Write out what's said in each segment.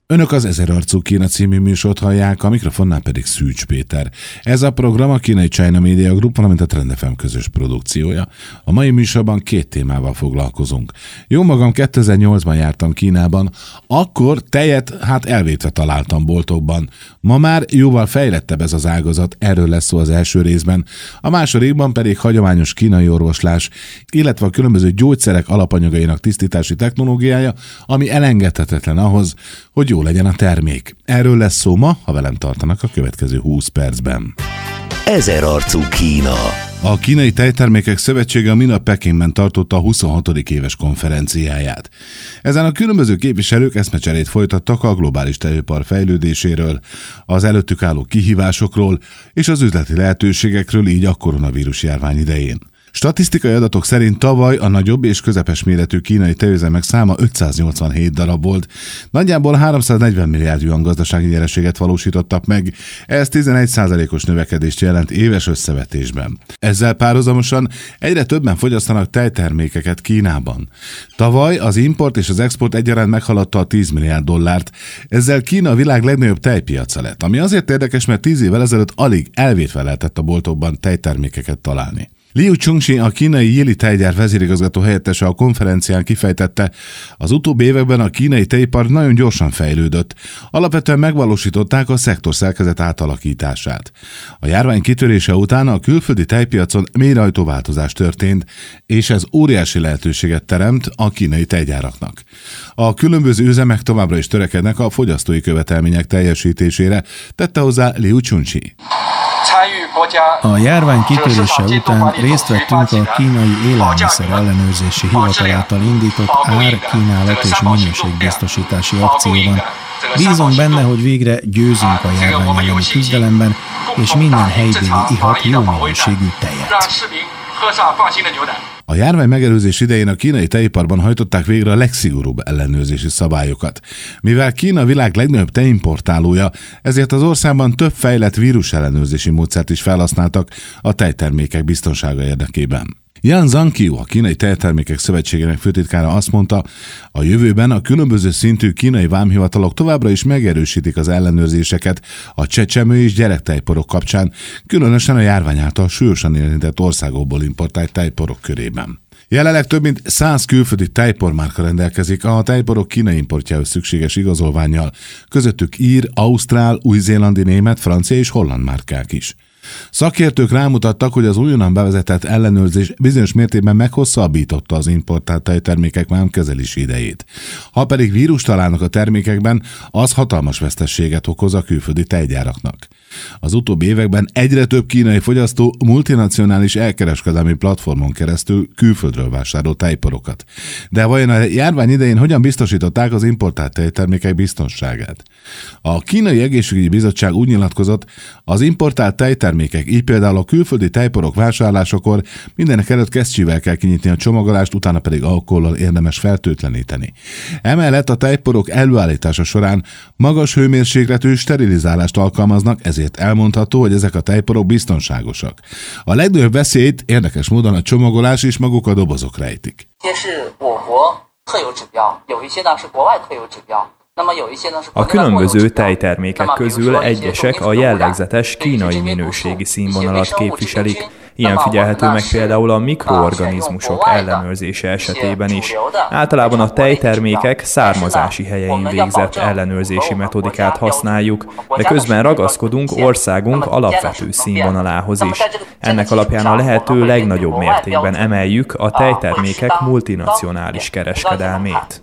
Önök az 1000 arcú Kína című műsort hallják, a mikrofonnál pedig Szűcs Péter. Ez a program a kínai China Media Group, valamint a Trend FM közös produkciója. A mai műsorban 2 témával foglalkozunk. Jó magam 2008-ban jártam Kínában, akkor tejet elvétve találtam boltokban. Ma már jóval fejlettebb ez az ágazat, erről lesz szó az első részben. A másodikban pedig hagyományos kínai orvoslás, illetve a különböző gyógyszerek alapanyagainak tisztítási technológiája, ami elengedhetetlen ahhoz, hogy jó legyen a termék. Erről lesz szó ma, ha velem tartanak a következő 20 percben. 1000 arcú Kína. A Kínai Tejtermékek Szövetsége a minap Pekingben tartotta a 26. éves konferenciáját. Ezen a különböző képviselők eszmecserét folytattak a globális tejipar fejlődéséről, az előttük álló kihívásokról és az üzleti lehetőségekről, így a koronavírus járvány idején. Statisztikai adatok szerint tavaly a nagyobb és közepes méretű kínai tejüzemek száma 587 darab volt. Nagyjából 340 milliárd yuan gazdasági nyereséget valósítottak meg, ez 11%-os növekedést jelent éves összevetésben. Ezzel párhuzamosan egyre többen fogyasztanak tejtermékeket Kínában. Tavaly az import és az export egyaránt meghaladta a 10 milliárd dollárt, ezzel Kína a világ legnagyobb tejpiaca lett, ami azért érdekes, mert 10 évvel ezelőtt alig elvétve lehetett a boltokban tejtermékeket találni. Liu Chongqing, a kínai Yili tejgyár vezérigazgató helyettese a konferencián kifejtette, az utóbbi években a kínai tejipar nagyon gyorsan fejlődött. Alapvetően megvalósították a szektor szerkezet átalakítását. A járvány kitörése után a külföldi tejpiacon mélyrehajtó változás történt, és ez óriási lehetőséget teremt a kínai tejgyáraknak. A különböző üzemek továbbra is törekednek a fogyasztói követelmények teljesítésére, tette hozzá Liu Chongqing. A járvány kitörése után részt vettünk a Kínai Élelmiszer Ellenőrzési Hivatal által indított ár-kínálat és minőségbiztosítási akcióban. Bízunk benne, hogy végre győzünk a járvány elleni küzdelemben, és minden helybéli ihat jó minőségű tejet. A járvány megelőzés idején a kínai tejiparban hajtották végre a legszigorúbb ellenőrzési szabályokat. Mivel Kína a világ legnagyobb tejimportálója, ezért az országban több fejlett vírusellenőrzési módszert is felhasználtak a tejtermékek biztonsága érdekében. Yan Zhangqiu, a Kínai Tejtermékek Szövetségének főtitkára azt mondta, a jövőben a különböző szintű kínai vámhivatalok továbbra is megerősítik az ellenőrzéseket a csecsemő és gyerektejporok kapcsán, különösen a járvány által súlyosan érintett országokból importált tejporok körében. Jelenleg több mint 100 külföldi tejpormárka rendelkezik a tejporok kínai importjához szükséges igazolvánnyal, közöttük ír, ausztrál, új-zélandi, német, francia és holland márkák is. Szakértők rámutattak, hogy az újonnan bevezetett ellenőrzés bizonyos mértékben meghosszabbította az importált tejtermékek vámkezelési idejét. Ha pedig vírus találnak a termékekben, az hatalmas veszteséget okoz a külföldi tejgyáraknak. Az utóbbi években egyre több kínai fogyasztó multinacionális elkereskedelmi platformon keresztül külföldről vásárol tejporokat. De vajon a járvány idején hogyan biztosították az importált tejtermékek biztonságát? A Kínai Egészségügyi Bizottság úgy nyilatkozott, az importált tejtermékek, így például a külföldi tejporok vásárlásakor mindenek előtt kesztyűvel kell kinyitni a csomagolást, utána pedig alkohollal érdemes fertőtleníteni. Emellett a tejporok előállítása során magas hőmérsékletű sterilizálást alkalmaznak, ezért elmondható, hogy ezek a tejporok biztonságosak. A legnagyobb veszélyt érdekes módon a csomagolás és maguk a dobozok rejtik. A különböző tejtermékek közül egyesek a jellegzetes kínai minőségi színvonalat képviselik. Ilyen figyelhető meg például a mikroorganizmusok ellenőrzése esetében is. Általában a tejtermékek származási helyein végzett ellenőrzési metodikát használjuk, de közben ragaszkodunk országunk alapvető színvonalához is. Ennek alapján a lehető legnagyobb mértékben emeljük a tejtermékek multinacionális kereskedelmét.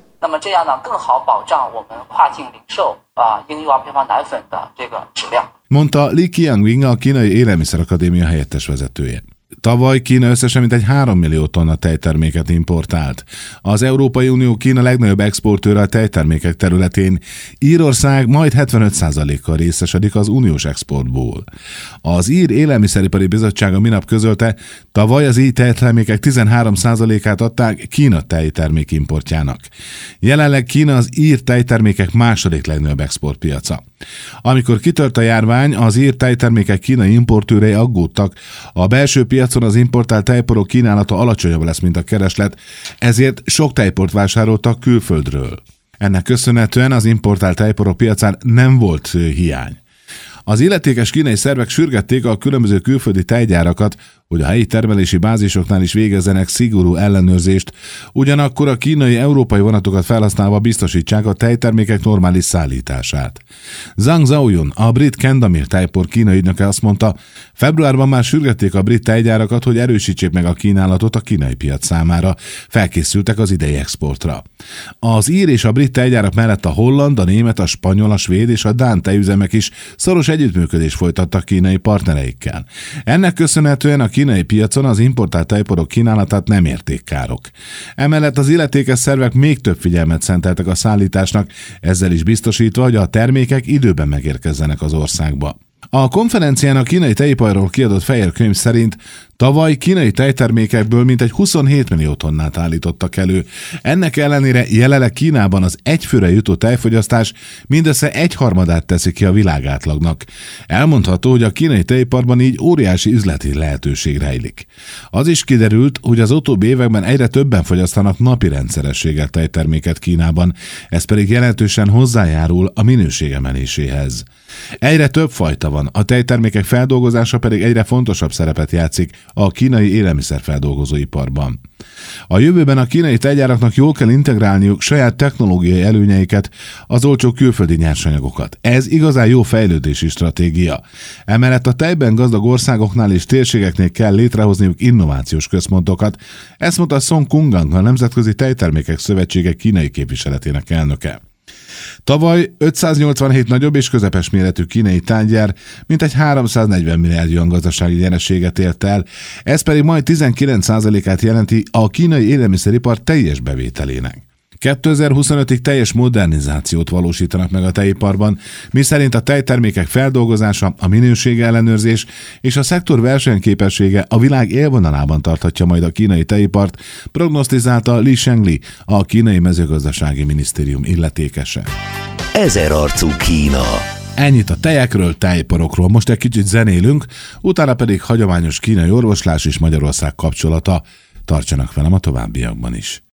Mondta Li Qiangwing, a Kínai Élelmiszerakadémia helyettes vezetője. Tavaly Kína összesen mintegy 3 millió tonna tejterméket importált. Az Európai Unió Kína legnagyobb exportőre a tejtermékek területén. Írország majd 75%-kal részesedik az uniós exportból. Az Ír Élelmiszeripari Bizottsága minap közölte, tavaly az ír tejtermékek 13%-át adták Kína tejtermék importjának. Jelenleg Kína az ír tejtermékek második legnagyobb exportpiaca. Amikor kitört a járvány, az ír tejtermékek kínai importőrei aggódtak. A belső piacon az importált tejporok kínálata alacsonyabb lesz, mint a kereslet, ezért sok tejport vásároltak külföldről. Ennek köszönhetően az importált tejporok piacán nem volt hiány. Az illetékes kínai szervek sürgették a különböző külföldi tejgyárakat, hogy a helyi termelési bázisoknál is végezzenek szigorú ellenőrzést, ugyanakkor a kínai-európai vonatokat felhasználva biztosítsák a tejtermékek normális szállítását. Zhang Zhaoyun, a brit Kendamere tejpor kínai ügynöke azt mondta, februárban már sürgették a brit tejgyárakat, hogy erősítsék meg a kínálatot a kínai piac számára, felkészültek az idei exportra. Az ír és a brit tejgyárak mellett a holland, a német, a spanyol, a svéd és a dán tejüzemek is szoros együttműködést folytattak kínai partnereikkel. Ennek köszönhetően a kínai piacon az importált tejporok kínálatát nem érték károk. Emellett az illetékes szervek még több figyelmet szenteltek a szállításnak, ezzel is biztosítva, hogy a termékek időben megérkezzenek az országba. A konferencián a kínai tejiparról kiadott fehér könyv szerint tavaly kínai tejtermékekből mintegy 27 millió tonnát állítottak elő. Ennek ellenére jelenleg Kínában az egyfőre jutó tejfogyasztás mindössze 1/3 teszi ki a világátlagnak. Elmondható, hogy a kínai tejiparban így óriási üzleti lehetőség rejlik. Az is kiderült, hogy az utóbbi években egyre többen fogyasztanak napi rendszerességgel tejterméket Kínában, ez pedig jelentősen hozzájárul a minőség emeléséhez. Egyre több fajta van, a tejtermékek feldolgozása pedig egyre fontosabb szerepet játszik a kínai élelmiszerfeldolgozóiparban. A jövőben a kínai tejgyáraknak jól kell integrálniuk saját technológiai előnyeiket, az olcsó külföldi nyersanyagokat. Ez igazán jó fejlődési stratégia. Emellett a tejben gazdag országoknál és térségeknél kell létrehozniuk innovációs központokat, ezt mondta Song Kungang, a Nemzetközi Tejtermékek Szövetsége kínai képviseletének elnöke. Tavaly 587 nagyobb és közepes méretű kínai tánygyár mintegy 340 milliárd yuan gazdasági nyereséget ért el, ez pedig majd 19%-át jelenti a kínai élelmiszeripar teljes bevételének. 2025-ig teljes modernizációt valósítanak meg a tejiparban, miszerint a tejtermékek feldolgozása, a minőségellenőrzés és a szektor versenyképessége a világ élvonalában tarthatja majd a kínai tejipart, prognosztizálta Li Shengli, a kínai mezőgazdasági minisztérium illetékese. Ezerarcú Kína. Ennyit a tejekről, tejporokról, most egy kicsit zenélünk, utána pedig hagyományos kínai orvoslás és Magyarország kapcsolata. Tartsanak velem a továbbiakban is.